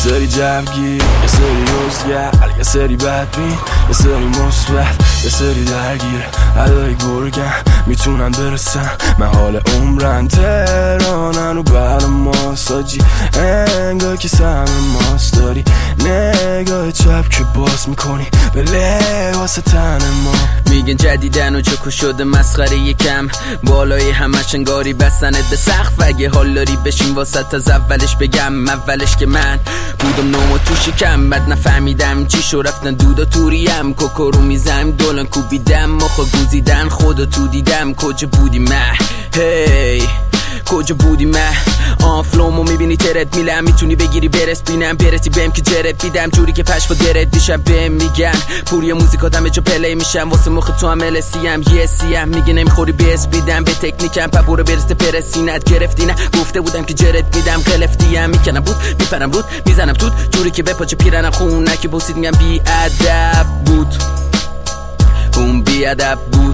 سری جوگیر، یه سری روزگر، یه سری بدبین، یه سری مثبت، یه سری درگیر. ادای گرگن میتونن برسن، من حال عمرن تهرانن و بعد ماساجی انگاه که سهم ماست داری. نگاه چپ که باز میکنی به لباس تن ما. میگن جدیدن و چکو شده مسخره یکم، بالای همش انگاری بستنت به سقف. اگه حال داری بشین واسط از اولش بگم. اولش که من بودم نوم و تو شکم، بعد نفهمیدم چی شو رفتن دودا توریم. کوکو رو میزم دولن کوبیدم، مخو گوزیدن خودو تو دیدم. کجا بودی مه هی کجا بودی مه؟ فلومو میبینی ترت میلم، میتونی بگیری برس بینم، برسی بهم که جرت بیدم. جوری که پشت با درت دیشم بهم میگن پوری موزیکات همه جا پلی میشم. واسه مخ تو هم السیم یه سیم، میگه نمیخوری بیس بیدم به تکنیکم. پبورو برسته پرسینت گرفتی نه، گفته بودم که جرت میدم. قلفتیم میکنم بود میپرم رود میزنم تود، جوری که بپاچه پیرنم خونکی بوسید. میگم بی ادب بود اون بی ادب بود.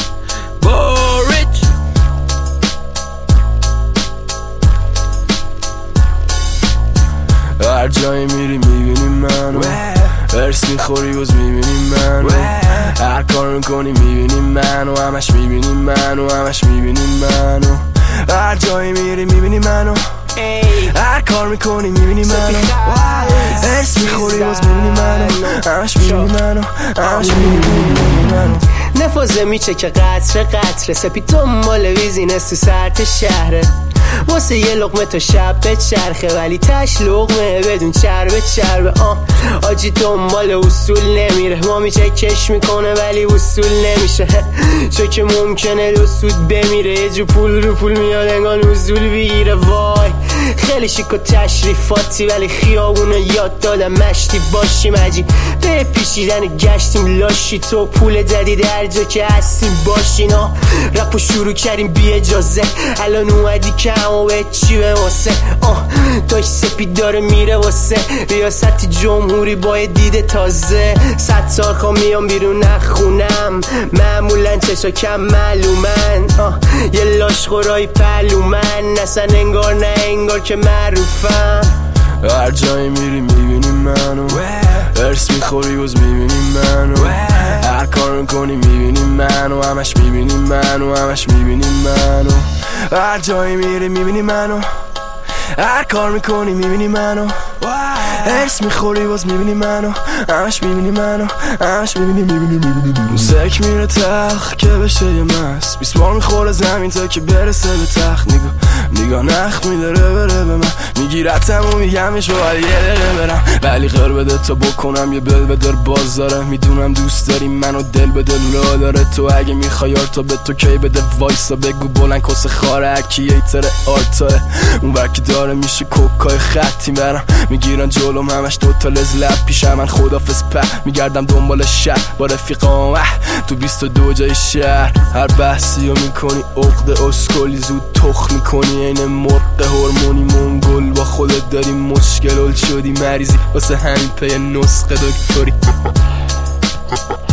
بوریچ هر جایی میری میبینی منو، ارس میخوری باز میبینی منو. هر کار میکنی میبینی منو، همش میبینی منو، همش میبینی منو. هر جایی میری میبینی منو، هر کار میکنی میبینی منو. ارس میخوری باز میبینی منو، همش میبینی منو، همش میبینی منو. نفوزه میچه که قطره قطره، سپید دنبال ویزینس تو سرت شهره. واسه یه لقمه تا شب به چرخه، ولی تش لقمه بدون چربه چربه. آجی دنبال اصول نمیره، ما میچه کش میکنه ولی اصول نمیشه. چه که ممکنه دو سود بمیره، یه جو پول رو پول میاد انگار نزول بگیره. وای خیلی شیک و تشریفاتی، ولی خیابونه یاد دادم مشتی باشیم. عجیب به پیشیدن گشتیم لاشی، تو پول دادی در جا که هستیم باشین. رپو شروع کردیم بی اجازه، الان اومدی کم و به چی به واسه. داشت سپید داره میره واسه ریاست جمهوری با دیده تازه. 100 سال خواه میام بیرون نخونم، معمولا چشا کم معلومن. یه لاش خورای پلومن، اصلا انگار نه انگار که معروفم. هر جایی میری میبینی منو، ارس میخوری باز میبینی منو. هر کار میکنی میبینی منو، همش میبینی منو، همش میبینی منو. هر جایی میری میبینی منو، هر کار میکنی میبینی منو. ارس میخوری باز میبینی منو، همش میبینی منو، همش میبینی. موزیک میره تلخ که بشه یه مست، 20 بار میخوره زمین تا که برسه به تخت. نگاه نخ میداره بره به من، میگیرتم و میگمش باید یه دقیقه برم. ولی خیر بده تا بکنم یه بل بدر باز داره. میدونم دوست داری منو دل به دل را داره. تو اگه میخوای تا به تو کی بده وایسا بگو بلند کس خاره اکییتر آرتاه. اون برکی داره میشه کوکای خطی برم، میگیرن جلوم همش دوتا لزلب پیشم. من خدافز په میگردم دنبال شهر با رفیقام تو 22 جای شهر. هر بحثی رو میکنی عقد اسکلی، زود تخ میکنی این مرغ هورمونی منگل. با خودت داری مشکل شدی مریضی، واسه همین پی نسخه دکتری.